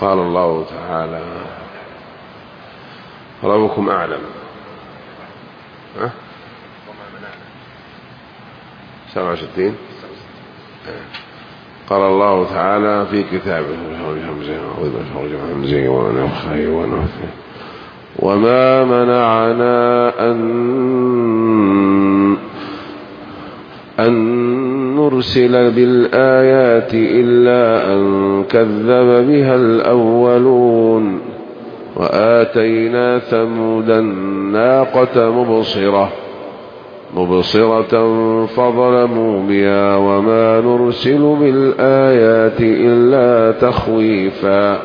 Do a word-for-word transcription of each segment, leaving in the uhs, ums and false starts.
قال الله تعالى ربكم أعلم. ها؟ سبعة وستين. قال الله تعالى في كتابه وما منعنا أن أن نرسل بالآيات إلا أن كذب بها الأولون وآتينا ثمود الناقة مبصرة مبصرة فظلموا بها وما نرسل بالآيات إلا تخويفا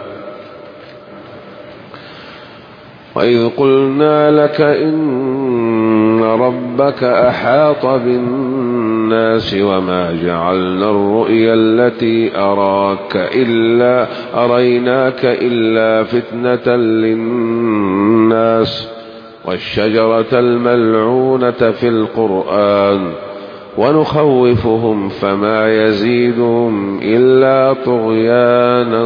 وإذ قلنا لك إن ربك أحاط بالناس وما جعلنا الرؤيا التي أراك إلا أريناك إلا فتنة للناس والشجرة الملعونة في القرآن ونخوفهم فما يزيدهم إلا طغيانا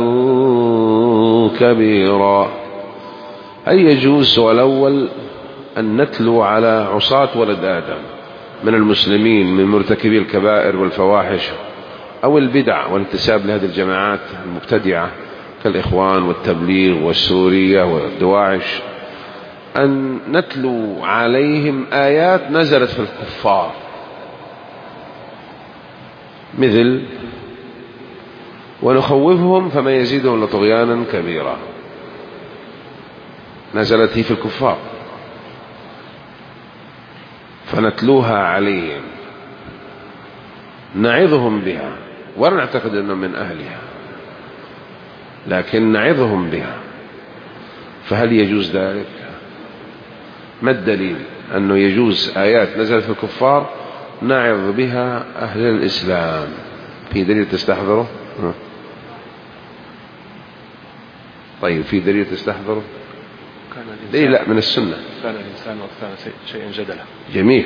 كبيرا. هل يجوز السؤال الأول أن نتلو على عصاة ولد آدم من المسلمين من مرتكبي الكبائر والفواحش أو البدع والانتساب لهذه الجماعات المبتدعة كالإخوان والتبليغ والسورية والدواعش أن نتلو عليهم آيات نزلت في الكفار مثل ونخوفهم فما يزيدهم لطغيانا كبيرا، نزلت هي في الكفار فنتلوها عليهم نعظهم بها ولا نعتقد أنهم من أهلها لكن نعظهم بها. فهل يجوز ذلك؟ ما الدليل أنه يجوز آيات نزلت في الكفار نعظ بها أهل الإسلام؟ في دليل تستحضره؟ طيب في دليل تستحضره؟ دليل لا من السنة. كان الإنسان وكان شيئا جدلا. جميل.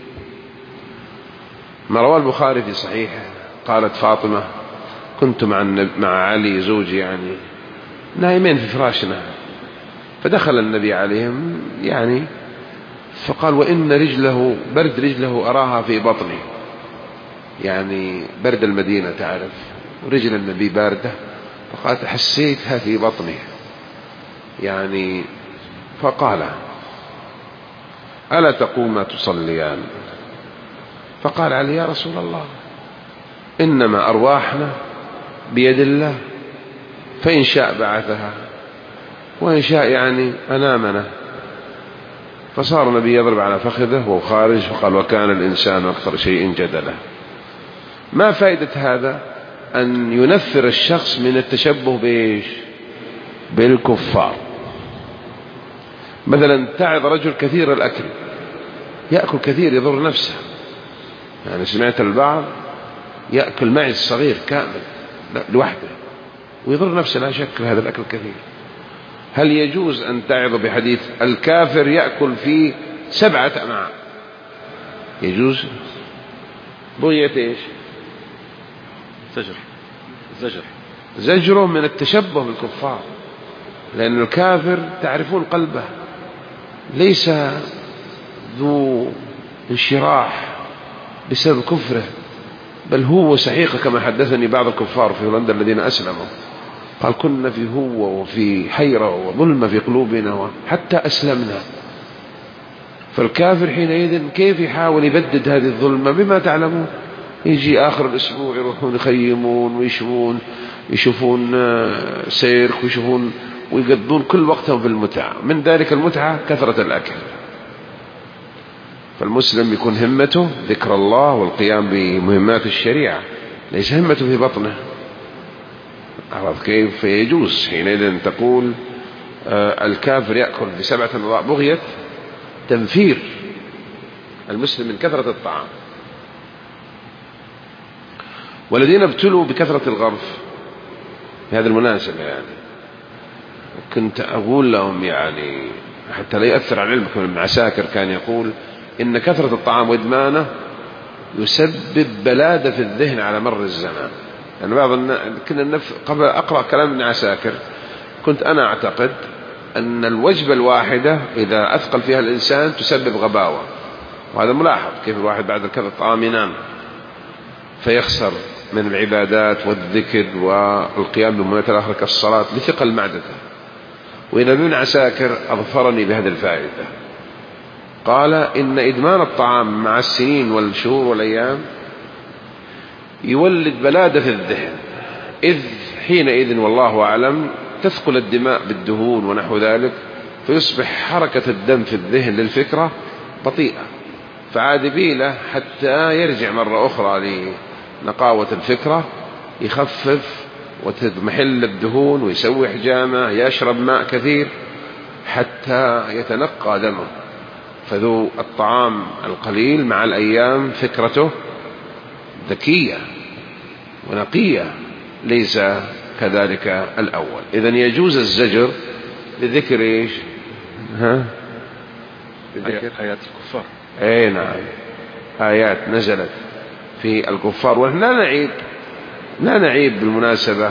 ما روى البخاري في صحيحه قالت فاطمة كنت مع مع علي زوجي يعني نايمين في فراشنا فدخل النبي عليهم يعني فقال وإن رجله برد رجله أراها في بطني، يعني برد المدينة تعرف رجل النبي باردة، فقالت حسيتها في بطني يعني. فقال ألا تقوم تصليان؟ فقال علي يا رسول الله إنما أرواحنا بيد الله فإن شاء بعثها وإن شاء يعني أنامنا. فصار النبي يضرب على فخذه وهو خارج فقال وكان الإنسان أكثر شيء جدلا. ما فائدة هذا؟ أن ينفر الشخص من التشبه بإيش؟ بالكفار. مثلا تعظ رجل كثير الأكل يأكل كثير يضر نفسه، يعني سمعت البعض يأكل معز صغير كامل لوحده ويضر نفسه لا شك هذا الأكل كثير. هل يجوز أن تعظ بحديث الكافر يأكل فيه سبعة أمعاء؟ يجوز؟ بغية إيش؟ زجر زجر زجره من التشبه بالكفار، لأن الكافر تعرفون قلبه ليس ذو انشراح بسبب كفره، بل هو سحيقة كما حدثني بعض الكفار في هولندا الذين أسلموا قال كنا في هو وفي حيرة وظلمة في قلوبنا حتى أسلمنا. فالكافر حينئذ كيف يحاول يبدد هذه الظلمة؟ بما تعلمون يجي آخر الأسبوع يروحون يخيمون ويشوفون يشوفون سيرك ويشوفون ويقضون كل وقتهم في المتعة، من ذلك المتعة كثرة الأكل. فالمسلم يكون همته ذكر الله والقيام بمهمات الشريعة، ليس همته في بطنه. عرف كيف؟ يجوز حينئذ تقول آه الكافر يأكل بسبعة أمعاء بغية تنفير المسلم من كثرة الطعام. والذين ابتلوا بكثرة الغرف بهذه المناسبة يعني كنت أقول لهم يعني حتى لا يأثر على علمكم، ابن عساكر كان يقول إن كثرة الطعام وإدمانه يسبب بلادة في الذهن على مر الزمان. يعني بعض كنا قبل أقرأ كلام ابن عساكر كنت أنا أعتقد أن الوجبة الواحدة إذا أثقل فيها الإنسان تسبب غباوة، وهذا ملاحظ كيف الواحد بعد الكذا الطعام ينام فيخسر من العبادات والذكر والقيام بمهمات الآخرة كالصلاة لثقل معدته. وإن ابن عساكر أظفرني بهذه الفائدة، قال إن إدمان الطعام مع السنين والشهور والأيام يولد بلادة في الذهن، إذ حينئذ والله أعلم تثقل الدماء بالدهون ونحو ذلك، فيصبح حركة الدم في الذهن للفكرة بطيئة، فعاد بيله حتى يرجع مرة أخرى لنقاوة الفكرة، يخفف وتضمحل الدهون ويسوي حجامة، يشرب ماء كثير حتى يتنقى دمه. فذو الطعام القليل مع الأيام فكرته ذكية ونقية، ليس كذلك الأول. إذن يجوز الزجر بذكر إيش؟ ها؟ بذكر آيات الكفار. أي نعم، آيات نزلت في الكفار. ونحن لا نعيب لا نعيب بالمناسبة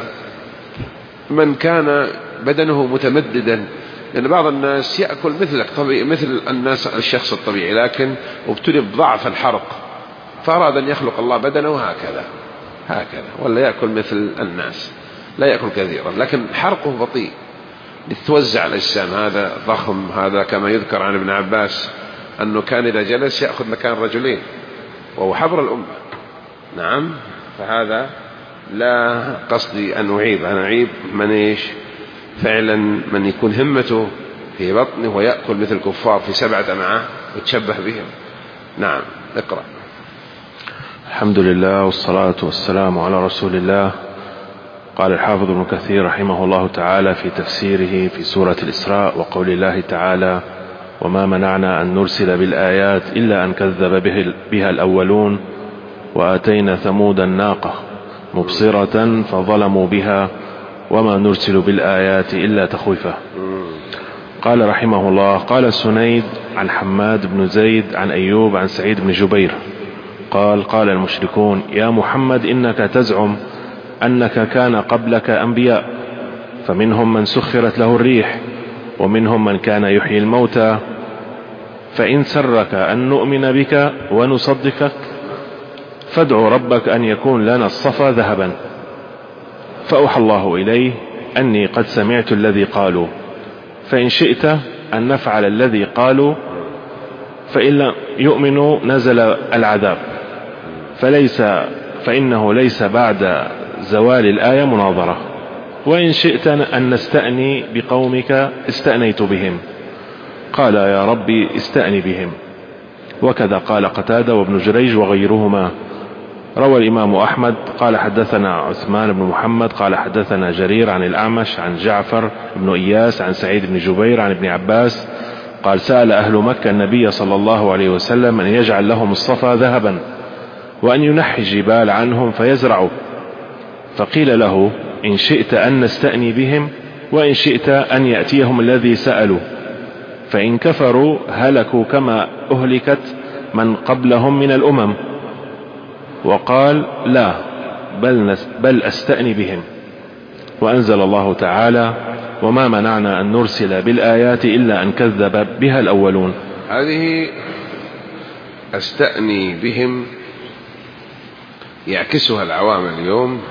من كان بدنه متمددا، لأن بعض الناس يأكل مثلك طبيعي مثل الناس الشخص الطبيعي، لكن ابتلي بضعف الحرق فأراد أن يخلق الله بدنه هكذا هكذا ولا يأكل مثل الناس، لا يأكل كثيرا لكن حرقه بطيء لتتوزع الأجسام. هذا ضخم، هذا كما يذكر عن ابن عباس أنه كان إذا جلس يأخذ مكان رجلين وهو حبر الأمة. نعم، فهذا لا قصدي أن أعيب، أنا أعيب من إيش فعلا من يكون همته في بطنه ويأكل مثل الكفار في سبعة أمعاء وتشبه بهم. نعم، اقرأ. الحمد لله والصلاة والسلام على رسول الله. قال الحافظ ابن كثير رحمه الله تعالى في تفسيره في سورة الإسراء وقول الله تعالى: وما منعنا أن نرسل بالآيات إلا أن كذب بها الأولون وآتينا ثمود الناقة مبصرة فظلموا بها وما نرسل بالآيات إلا تخويفا. قال رحمه الله: قال السنيد عن حماد بن زيد عن أيوب عن سعيد بن جبير قال: قال المشركون: يا محمد إنك تزعم أنك كان قبلك أنبياء، فمنهم من سخرت له الريح ومنهم من كان يحيي الموتى، فإن سرك أن نؤمن بك ونصدقك فادع ربك أن يكون لنا الصفا ذهبا. فأوحى الله إليه أني قد سمعت الذي قالوا، فإن شئت أن نفعل الذي قالوا، فإن لم يؤمنوا نزل العذاب، فليس فإنه ليس بعد زوال الآية مناظرة، وإن شئت أن نستأني بقومك استأنيت بهم. قال: يا ربي استأني بهم. وكذا قال قتادة وابن جريج وغيرهما. روى الإمام أحمد قال: حدثنا عثمان بن محمد قال: حدثنا جرير عن الأعمش عن جعفر بن إياس عن سعيد بن جبير عن ابن عباس قال: سأل أهل مكة النبي صلى الله عليه وسلم أن يجعل لهم الصفا ذهبا وأن ينحي الجبال عنهم فيزرعوا، فقيل له: إن شئت أن نستأني بهم وإن شئت أن يأتيهم الذي سألوا، فإن كفروا هلكوا كما أهلكت من قبلهم من الأمم. وقال: لا، بل, بل أستأني بهم. وأنزل الله تعالى: وما منعنا أن نرسل بالآيات إلا أن كذب بها الأولون. هذه أستأني بهم يعكسها العوام اليوم،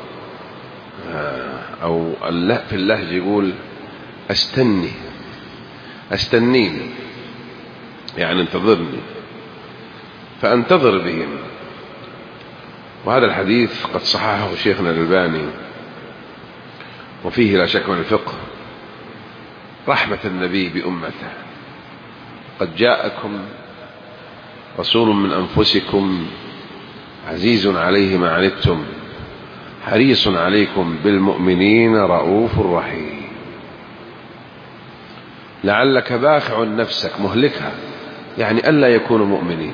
أو في اللهج يقول أستني أستنيني، يعني انتظرني، فأنتظر بهم. وهذا الحديث قد صححه شيخنا الألباني، وفيه لا شك من الفقه رحمة النبي بأمته: قد جاءكم رسول من أنفسكم عزيز عليه ما عنتم حريص عليكم بالمؤمنين رؤوف رحيم. لعلك باخع نفسك مهلكها، يعني ألا يكونوا مؤمنين.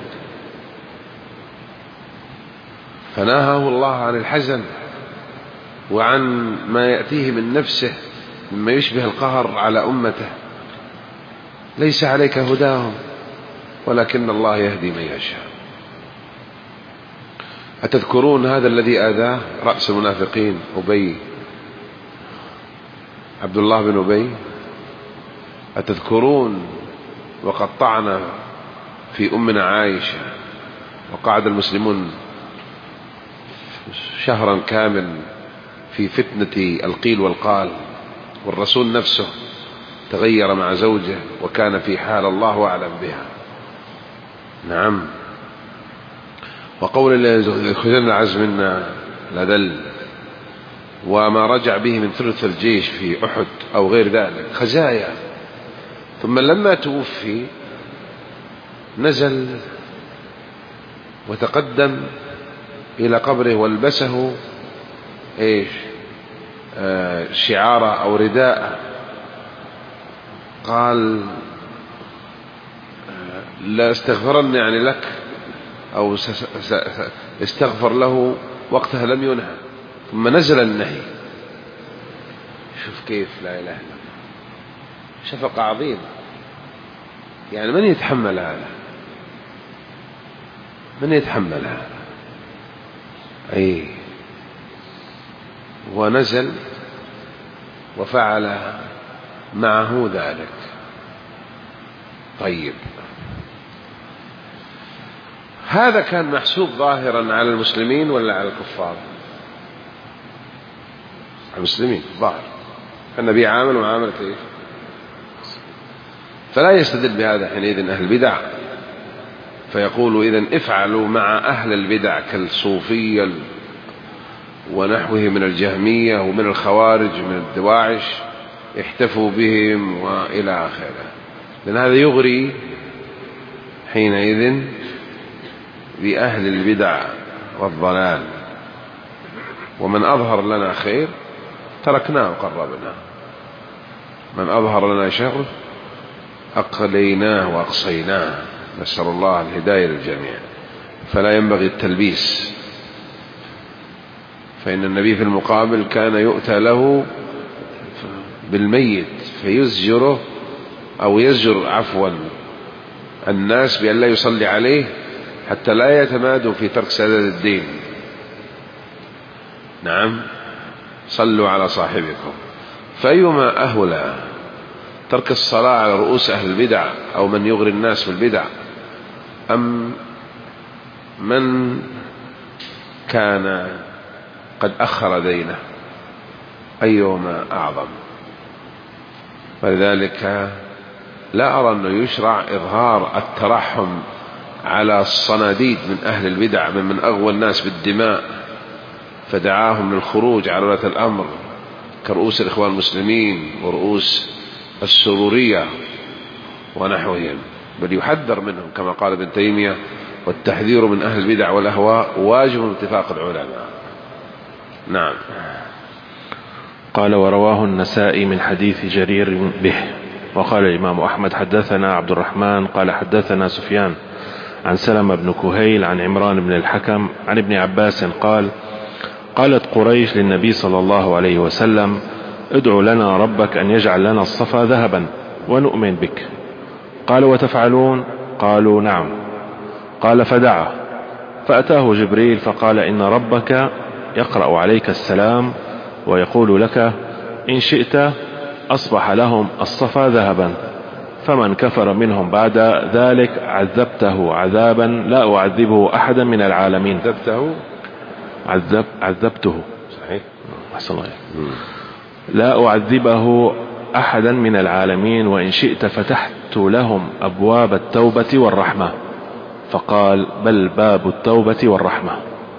فنهاه الله عن الحزن وعن ما يأتيه من نفسه مما يشبه القهر على أمته. ليس عليك هداهم ولكن الله يهدي من يشاء. أتذكرون هذا الذي آذاه رأس المنافقين أبي عبد الله بن أبي؟ أتذكرون وقد طعن في أمنا عائشة وقعد المسلمون شهرا كامل في فتنة القيل والقال، والرسول نفسه تغير مع زوجه وكان في حال الله أعلم بها. نعم. وقول الله خذلنا العزم منا لذل، وما رجع به من ثلث الجيش في أحد أو غير ذلك خزايا. ثم لما توفي نزل وتقدم إلى قبره والبسه إيش آه شعارة أو رداء، قال آه لا استغفرن يعني لك، أو استغفر له، وقتها لم ينهى. ثم نزل النهي. شوف كيف، لا إله إلا الله، شفقة عظيمة. يعني من يتحمل هذا؟ من يتحمل هذا؟ أي ونزل وفعل معه ذلك. طيب، هذا كان محسوب ظاهرا على المسلمين ولا على الكفار؟ المسلمين ظاهر. النبي عامل وعاملة إيه؟ فلا يستدل بهذا حينئذ أهل البدع فيقولوا إذن افعلوا مع أهل البدع كالصوفية ونحوه من الجهمية ومن الخوارج من الدواعش، احتفوا بهم وإلى آخره، لأن هذا يغري حينئذ بأهل البدع والضلال. ومن أظهر لنا خير تركناه وقربناه، من أظهر لنا شر أقليناه وأقصيناه. نسأل الله الهداية للجميع. فلا ينبغي التلبيس، فإن النبي في المقابل كان يؤتى له بالميت فيزجره أو يزجر عفوا الناس بأن لا يصلي عليه حتى لا يتمادوا في ترك سداد الدين. نعم، صلوا على صاحبكم. فأيما أهولى ترك الصلاة على رؤوس أهل البدع أو من يغري الناس بالبدع، أم من كان قد أخر دينه؟ أيهما أعظم؟ ولذلك لا أرى أنه يشرع إظهار الترحم على الصناديد من أهل البدع من من أغوى الناس بالدماء فدعاهم للخروج على ولاة الأمر كرؤوس الإخوان المسلمين ورؤوس السرورية ونحوهم، بل يحذر منهم كما قال ابن تيمية: والتحذير من أهل البدع والأهواء واجب اتفاق العلماء. نعم. قال: ورواه النسائي من حديث جرير به. وقال الإمام أحمد: حدثنا عبد الرحمن قال حدثنا سفيان عن سلمة بن كهيل عن عمران بن الحكم عن ابن عباس قال: قالت قريش للنبي صلى الله عليه وسلم: ادع لنا ربك أن يجعل لنا الصفا ذهبا ونؤمن بك. قال: وتفعلون؟ قالوا: نعم. قال: فدعا، فأتاه جبريل فقال: إن ربك يقرأ عليك السلام ويقول لك: إن شئت أصبح لهم الصفا ذهبا، فمن كفر منهم بعد ذلك عذبته عذابا لا أعذبه أحدا من العالمين. عذبته عذب عذبته صحيح أحسن الله لا أعذبه أحدا من العالمين، وإن شئت فتحت لهم أبواب التوبة والرحمة. فقال: بل باب التوبة والرحمة.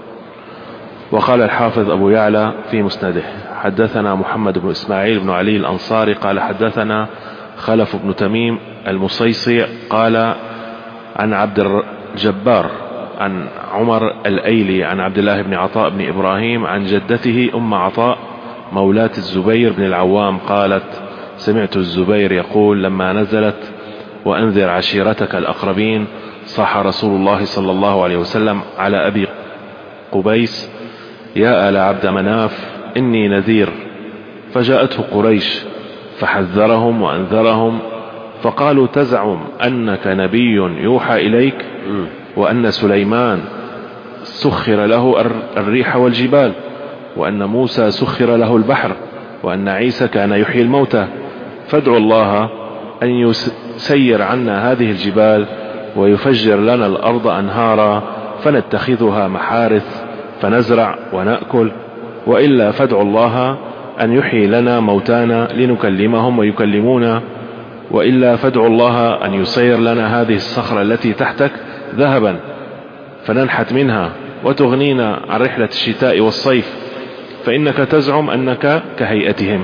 وقال الحافظ أبو يعلى في مسنده: حدثنا محمد بن إسماعيل بن علي الأنصاري قال حدثنا خلف بن تميم المصيصي قال عن عبد الجبار عن عمر الأيلي عن عبد الله بن عطاء بن إبراهيم عن جدته أم عطاء مولاة الزبير بن العوام قالت: سمعت الزبير يقول لما نزلت: وأنذر عشيرتك الأقربين، صح رسول الله صلى الله عليه وسلم على أبي قبيس: يا آل عبد مناف إني نذير. فجاءته قريش فحذرهم وأنذرهم، فقالوا: تزعم أنك نبي يوحى إليك، وأن سليمان سخر له الريح والجبال، وأن موسى سخر له البحر، وأن عيسى كان يحيي الموتى، فادعوا الله أن يسير عنا هذه الجبال ويفجر لنا الأرض أنهارا فنتخذها محارث فنزرع ونأكل، وإلا فادعوا الله أن يحيي لنا موتانا لنكلمهم ويكلمونا، وإلا فادعوا الله أن يسير لنا هذه الصخرة التي تحتك ذهبا فننحت منها وتغنينا عن رحلة الشتاء والصيف، فإنك تزعم أنك كهيئتهم.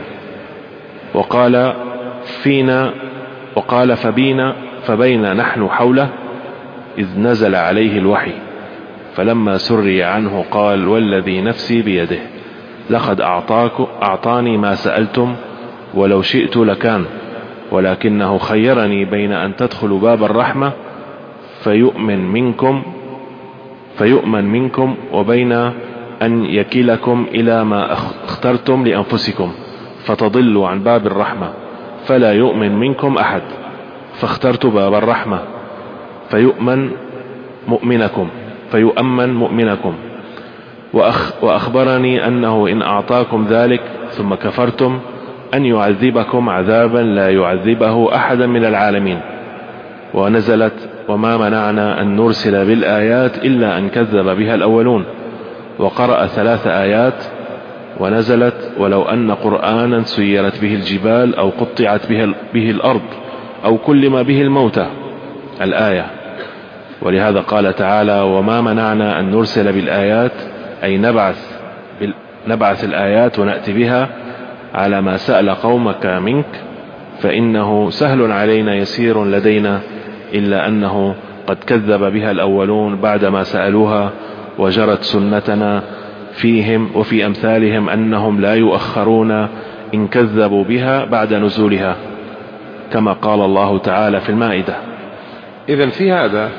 وقال فينا وقال فبينا فبين نحن حوله إذ نزل عليه الوحي، فلما سري عنه قال والذي نفسي بيده لقد أعطاك أعطاني ما سألتم ولو شئت لكان، ولكنه خيرني بين أن تدخلوا باب الرحمة فيؤمن منكم فيؤمن منكم وبين أن يكلكم إلى ما اخترتم لأنفسكم فتضلوا عن باب الرحمة فلا يؤمن منكم أحد، فاخترت باب الرحمة فيؤمن مؤمنكم فيؤمن مؤمنكم وأخ وأخبرني أنه إن أعطاكم ذلك ثم كفرتم أن يعذبكم عذابا لا يعذبه أحدا من العالمين. ونزلت وما منعنا أن نرسل بالآيات إلا أن كذب بها الأولون، وقرأ ثلاث آيات، ونزلت ولو أن قرآنا سيرت به الجبال أو قطعت به, به الأرض أو كلم به الموتى الآية. ولهذا قال تعالى وما منعنا أن نرسل بالآيات أي نبعث, نبعث الآيات ونأتي بها على ما سأل قومك منك، فإنه سهل علينا يسير لدينا، إلا أنه قد كذب بها الأولون بعدما سألوها، وجرت سنتنا فيهم وفي أمثالهم أنهم لا يؤخرون إن كذبوا بها بعد نزولها، كما قال الله تعالى في المائدة. إذن في هذا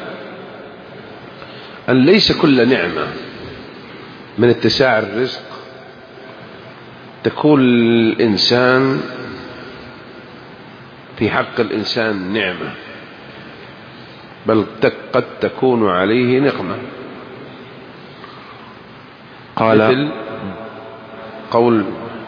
أن ليس كل نعمة من اتساع الرزق تكون الإنسان في حق الإنسان نعمة، بل قد تكون عليه نقمة. قال مثل قول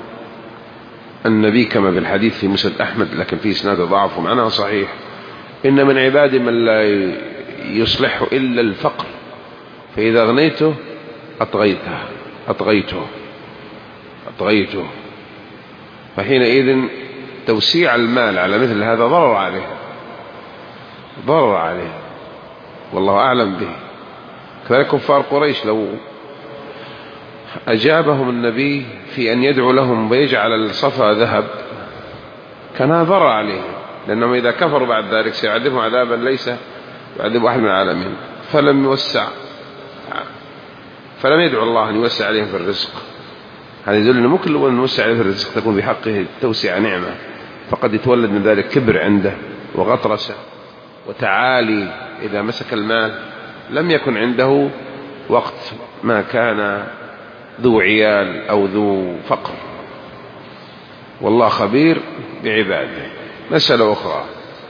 النبي كما بالحديث في مسند أحمد لكن في إسناد ضعف ومعناه صحيح: إن من عبادي من لا يصلح إلا الفقر، فإذا أغنيته أطغيته أطغيته أطغيته فحينئذ توسيع المال على مثل هذا ضرر عليه ضرر عليه والله أعلم به. كذلك كفار قريش لو أجابهم النبي في أن يدعو لهم ويجعل الصفا ذهب كان ضرر عليهم، لأنهم إذا كفروا بعد ذلك سيعذبهم عذابا ليس يعذب أحد من العالمين. فلم يوسع فلم يدعو الله أن يوسع عليهم في الرزق. هذا يدل أنه ممكن لو أن نوسع عليه في الرزق تكون بحقه توسع نعمة، فقد يتولد من ذلك كبر عنده وغطرسة وتعالي. إذا مسك المال لم يكن عنده وقت ما كان ذو عيال أو ذو فقر، والله خبير بعباده. مسألة أخرى: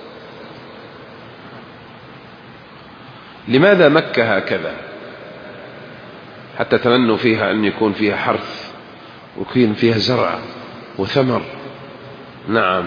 لماذا مكة هكذا حتى تمنوا فيها أن يكون فيها حرث ويكون فيها زرع وثمر؟ نعم،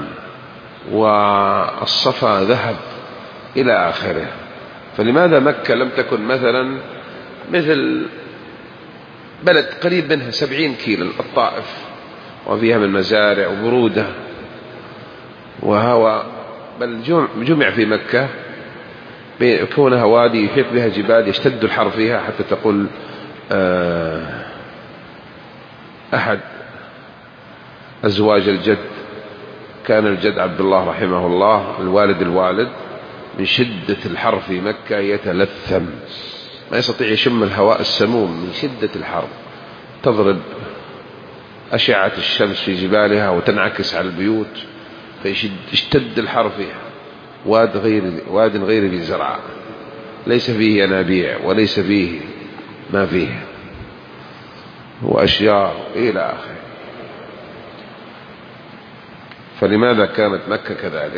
والصفا ذهب إلى آخره. فلماذا مكة لم تكن مثلا مثل بلد قريب منها سبعين كيلو الطائف وفيها من مزارع وبرودة وهواء، بل جمع في مكة كونها وادي يحيط بها جبال يشتد الحر فيها، حتى تقول أحد أزواج الجد كان الجد عبد الله رحمه الله الوالد الوالد من شدة الحر في مكة يتلثم، ما يستطيع يشم الهواء السموم من شدة الحر، تضرب أشعة الشمس في جبالها وتنعكس على البيوت فيشتد الحر فيها. واد غير واد غير ذي زرع، ليس فيه ينابيع وليس فيه ما فيه وأشجار إلى آخره. فلماذا كانت مكة كذلك؟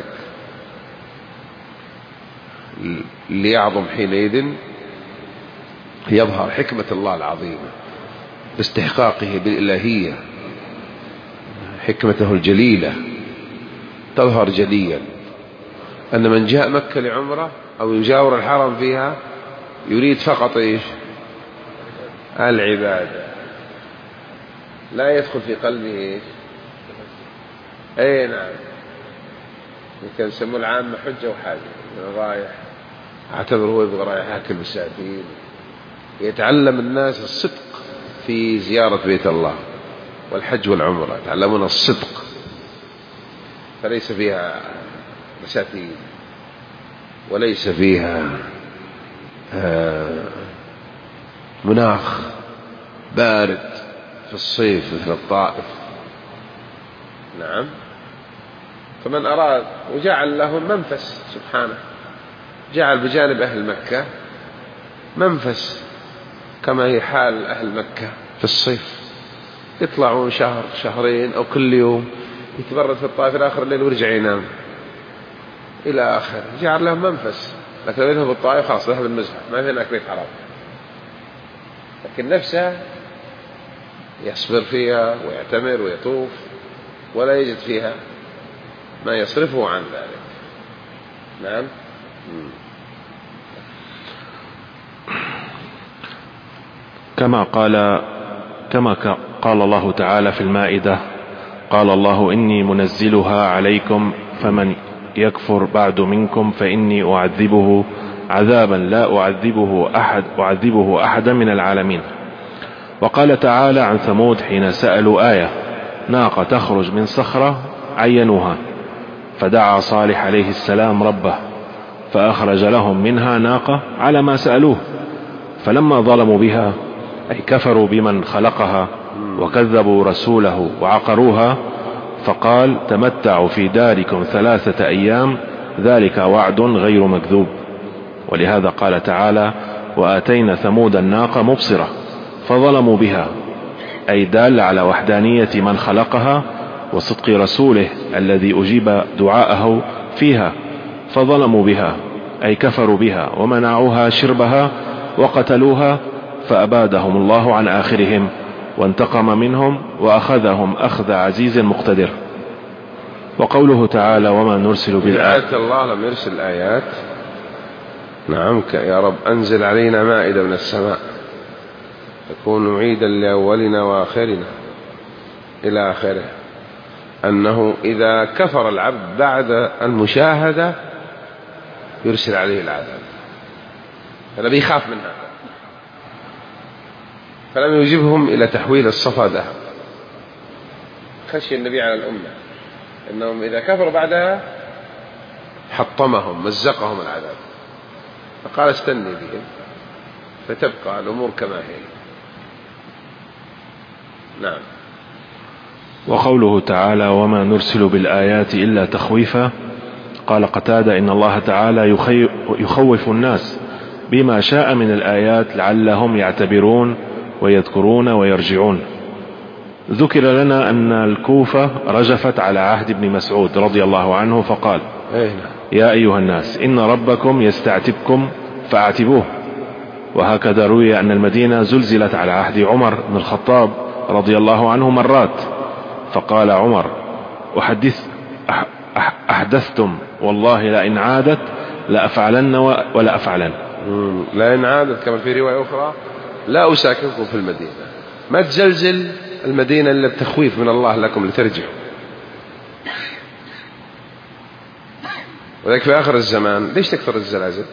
ليعظم حينئذ يظهر حكمة الله العظيمة باستحقاقه بالإلهية، حكمته الجليلة تظهر جليا، أن من جاء مكة لعمرة أو يجاور الحرم فيها يريد فقط إيش؟ العبادة، لا يدخل في قلبه إيش؟ أي نعم، يمكن يسموه العامة حجة وحاجة، رايح اعتبر هو يبغى رايح ياكل مساكين، يتعلم الناس الصدق في زيارة بيت الله والحج والعمرة، يتعلمون الصدق، فليس فيها مساكين وليس فيها مناخ بارد في الصيف مثل الطائف. نعم، فمن أراد وجعل له منفس سبحانه، جعل بجانب أهل مكة منفس كما هي حال أهل مكة في الصيف، يطلعون شهر شهرين أو كل يوم يتبرد في الطائف إلى آخر الليل ويرجع ينام إلى آخر، جعل لهم منفس. لكن لو يذهب الطائف خلاص ذهب النزهة، ما في هناك بيت حرام، لكن نفسه يصبر فيها ويعتمر ويطوف ولا يجد فيها ما يصرفه عن ذلك. نعم. كما قال كما قال الله تعالى في المائدة: قال الله إني منزلها عليكم فمن يكفر بعد منكم فإني أعذبه عذابا لا أعذبه أحد أعذبه أحدا من العالمين. وقال تعالى عن ثمود حين سألوا آية: ناقة تخرج من صخرة عينوها، فدعا صالح عليه السلام ربه فأخرج لهم منها ناقة على ما سألوه، فلما ظلموا بها أي كفروا بمن خلقها وكذبوا رسوله وعقروها، فقال: تمتعوا في داركم ثلاثة أيام ذلك وعد غير مكذوب. ولهذا قال تعالى: وآتينا ثمود الناقة مبصرة فظلموا بها، أي دال على وحدانية من خلقها وصدق رسوله الذي أجيب دعاءه فيها، فظلموا بها أي كفروا بها ومنعوها شربها وقتلوها، فأبادهم الله عن آخرهم وانتقم منهم وأخذهم أخذ عزيز مقتدر. وقوله تعالى: وما نرسل بالآيات، الله لم يرسل الآيات. نعم، يا رب أنزل علينا مائدة من السماء تكون عيدا لأولنا وآخرنا إلى آخره، أنه إذا كفر العبد بعد المشاهدة يرسل عليه العذاب، فالنبي يخاف من هذا، فلم يجبهم إلى تحويل الصفا ذهب، خشي النبي على الأمة أنهم إذا كفروا بعدها حطمهم مزقهم العذاب، فقال: استني بهم فتبقى الأمور كما هي. نعم. وقوله تعالى: وما نرسل بالآيات إلا تخويفا، قال قتادة: إن الله تعالى يخوف الناس بما شاء من الآيات لعلهم يعتبرون ويذكرون ويرجعون. ذكر لنا أن الكوفة رجفت على عهد ابن مسعود رضي الله عنه فقال: يا أيها الناس إن ربكم يستعتبكم فاعتبوه. وهكذا روي أن المدينة زلزلت على عهد عمر بن الخطاب رضي الله عنه مرات، فقال عمر: أحدث أحدثتم والله لئن عادت لأفعلن ولا أفعلن. لئن عادت كما في رواية أخرى: لا أساكنكم في المدينة. ما تزلزل المدينة إلا التخويف من الله لكم لترجعوا. وذلك في آخر الزمان ليش تكثر الزلازل؟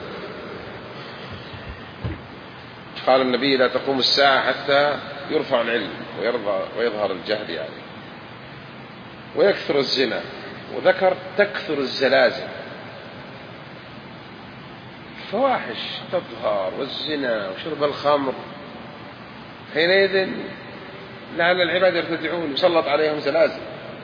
قال النبي: لا تقوم الساعة حتى يرفع العلم ويظهر الجهل يعني، ويكثر الزنا، وذكر تكثر الزلازل، الفواحش تظهر والزنا وشرب الخمر، حينئذ لعل العباد يرتدعون يسلط عليهم زلازل،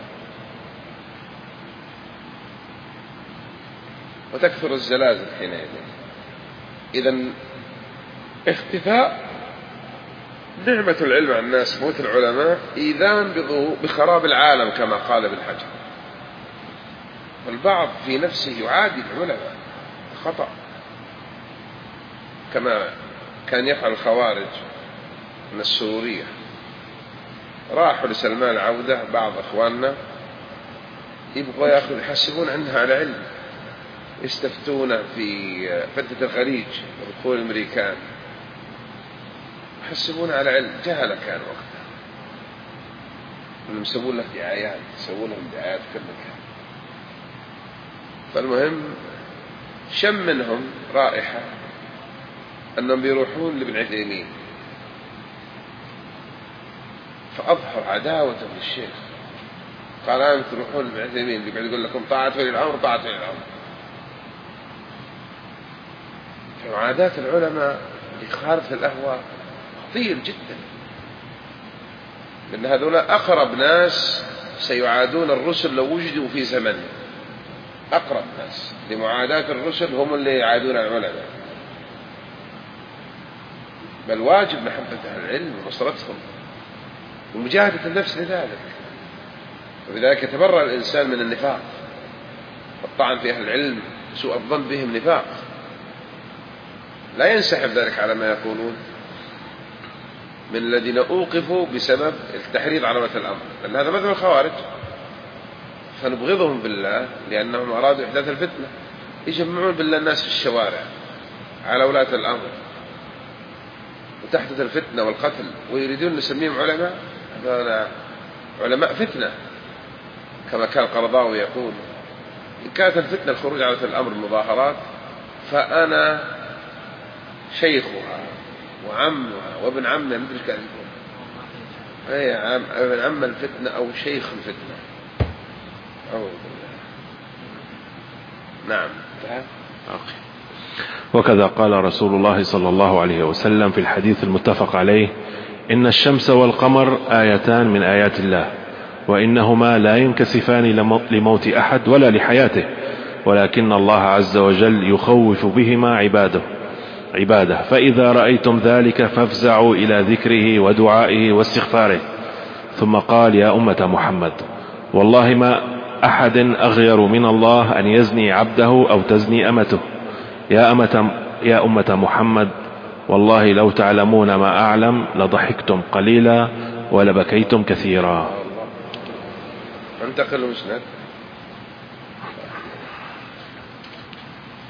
وتكثر الزلازل حينئذ. إذن اختفاء نعمة العلم عن الناس، موت العلماء، إيذان بخراب العالم كما قال ابن حجر. والبعض في نفسه يعادي العلماء خطأ كما كان يفعل الخوارج من السرورية راحوا لسلمان العودة بعض أخواننا يبغوا يأخذ يحسبون عنها على علم، يستفتون في فتنة الخليج ودخول الأمريكان، يحسبون على علم، جهل كان وقتها، يسوون له دعايات، يسوون لهم دعايات كل مكان. فالمهم شم منهم رائحة أنهم بيروحون لابن عثيمين، فأظهر عداوته للشيخ، قال أنتم تروحون لابن عثيمين اللي يقول لكم طاعة ولي الأمر طاعة ولي الأمر. فمعاداة العلماء لخالف الأهواء خطير جدا، لأن هذولا أقرب ناس سيعادون الرسل لو وجدوا في زمن، أقرب ناس لمعاداة الرسل هم اللي يعادون العلماء، بل واجب محبة أهل العلم ونصرتهم ومجاهدة النفس لذلك. وبذلك يتبرأ الإنسان من النفاق، والطعن في أهل العلم سوء الظن بهم نفاق، لا ينسحب ذلك على ما يقولون من الذين أوقفوا بسبب التحريض على ولاة الأمر، لأن هذا مذهب الخوارج، فنبغضهم بالله لأنهم أرادوا إحداث الفتنة، يجمعون بالله الناس في الشوارع على ولاة الأمر وتحدث الفتنة والقتل، ويريدون نسميهم علماء، هذا علماء فتنة كما كان القرضاوي يقول: إن كانت الفتنة الخروج على ولاة الأمر المظاهرات فأنا شيخها وعمها وابن عمها، مثل كان يقول أي عم ابن عم الفتنة أو شيخ الفتنة. أعوذ بالله. نعم. وكذا قال رسول الله صلى الله عليه وسلم في الحديث المتفق عليه: إن الشمس والقمر آيتان من آيات الله، وإنهما لا ينكسفان لموت أحد ولا لحياته، ولكن الله عز وجل يخوف بهما عباده عباده فإذا رأيتم ذلك فافزعوا إلى ذكره ودعائه واستغفاره. ثم قال: يا أمة محمد، والله ما أحد أغير من الله أن يزني عبده أو تزني أمته. يا أمة, يا أمة محمد، والله لو تعلمون ما أعلم لضحكتم قليلا ولبكيتم كثيرا. انتقل المسند.